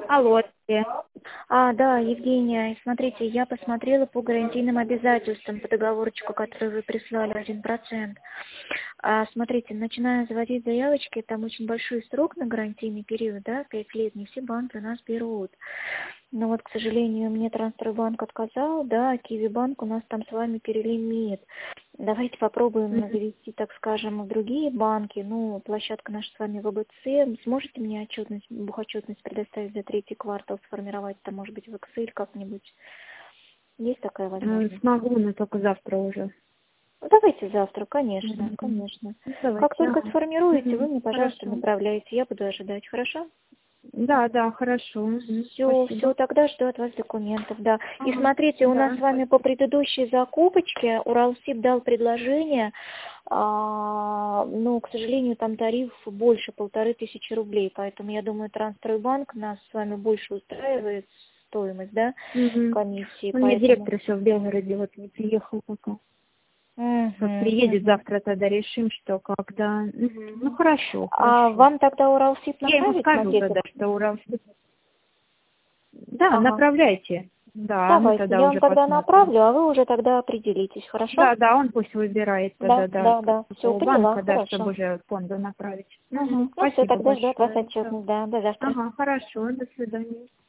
Алло. Да, Евгения, смотрите, я посмотрела по гарантийным обязательствам по договорчику, который вы прислали, 1%. Смотрите, начиная заводить заявочки, там очень большой срок на гарантийный период, да, 5 лет, не все банки у нас берут. Но вот, к сожалению, мне Транстройбанк отказал, да, Киви-банк у нас там с вами перелимит. Давайте попробуем завести, так скажем, в другие банки. Ну, площадка наша с вами ВБЦ. Сможете мне отчетность, бухотчетность предоставить за третий квартал, сформировать там, может быть, в Excel как-нибудь? Есть такая возможность? Смогу, но только завтра уже. Давайте завтра, конечно, конечно. Давайте. Как только сформируете, вы мне, пожалуйста, Хорошо. направляете. Я буду ожидать, хорошо? Да, хорошо. Все, Спасибо. тогда жду от вас документов, да. И Ага, смотрите, у да. нас с вами по предыдущей закупочке Уралсиб дал предложение, но, к сожалению, там тариф больше 1500 рублей, поэтому я думаю, Транстройбанк нас с вами больше устраивает стоимость, да, комиссии, У меня поэтому... директор еще в Белгороде вот не приехал пока. Как приедет Мгм. завтра, тогда решим, что когда. Ну хорошо, А хорошо. вам тогда Уралсиб Я ему направить скажу макеты? тогда, что Уралсиб. Да, Ага. направляйте. Да, мы Давайте, тогда я вам уже тогда посмотрим. направлю, а вы уже тогда определитесь, хорошо? Да, он пусть выбирает тогда, Да. Все, какого поняла, банка, да, чтобы хорошо. уже фонду направить. Ну все, Спасибо тогда жду от вас большое. отчетность, да, до завтра. Ага, хорошо, до свидания.